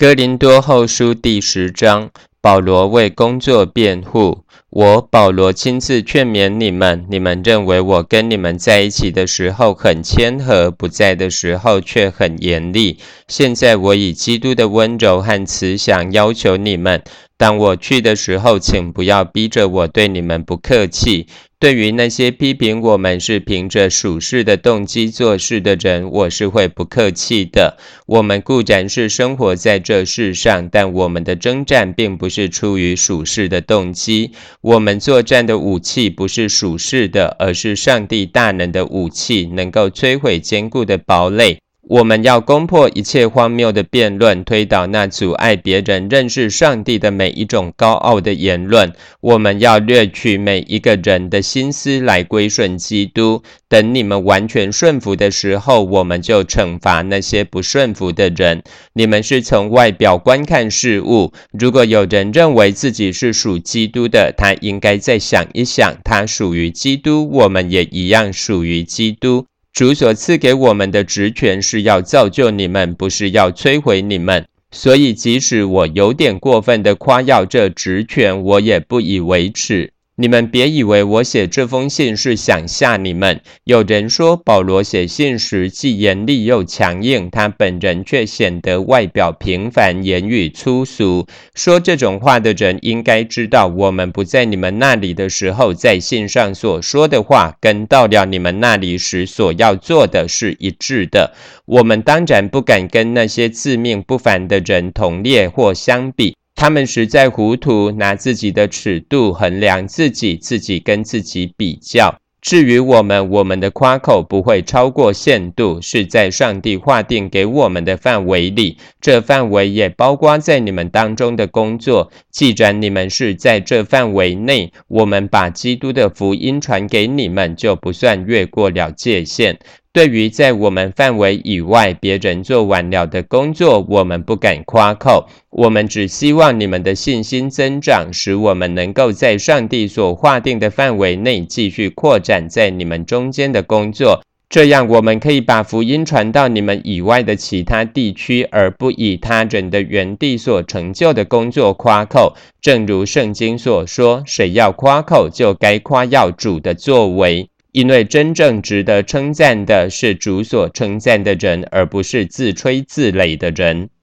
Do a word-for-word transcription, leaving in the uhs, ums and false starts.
哥林多后书第十章，保罗为工作辩护。我保罗亲自劝勉你们，你们认为我跟你们在一起的时候很谦和，不在的时候却很严厉。现在我以基督的温柔和慈祥要求你们，当我去的时候，请不要逼着我对你们不客气。对于那些批评我们是凭着属世的动机做事的人，我是会不客气的。我们固然是生活在这世上，但我们的征战并不是出于属世的动机。我们作战的武器不是属世的，而是上帝大能的武器，能够摧毁坚固的堡垒。我们要攻破一切荒谬的辩论，推倒那阻碍别人认识上帝的每一种高傲的言论。我们要掠取每一个人的心思来归顺基督。等你们完全顺服的时候，我们就惩罚那些不顺服的人。你们是从外表观看事物，如果有人认为自己是属基督的，他应该再想一想，他属于基督，我们也一样属于基督。主所赐给我们的职权是要造就你们，不是要摧毁你们。所以即使我有点过分的夸耀这职权，我也不以为耻。你们别以为我写这封信是想吓你们。有人说保罗写信时既严厉又强硬，他本人却显得外表平凡，言语粗俗。说这种话的人应该知道，我们不在你们那里的时候，在信上所说的话，跟到了你们那里时所要做的是一致的。我们当然不敢跟那些自命不凡的人同列或相比。他们实在糊涂，拿自己的尺度衡量自己，自己跟自己比较。至于我们，我们的夸口不会超过限度，是在上帝划定给我们的范围里。这范围也包括在你们当中的工作。既然你们是在这范围内，我们把基督的福音传给你们，就不算越过了界限。对于在我们范围以外别人做完了的工作，我们不敢夸口，我们只希望你们的信心增长，使我们能够在上帝所划定的范围内继续扩展在你们中间的工作。这样我们可以把福音传到你们以外的其他地区，而不以他人的原地所成就的工作夸口。正如圣经所说，谁要夸口，就该夸耀主的作为。因为真正值得称赞的是主所称赞的人，而不是自吹自擂的人。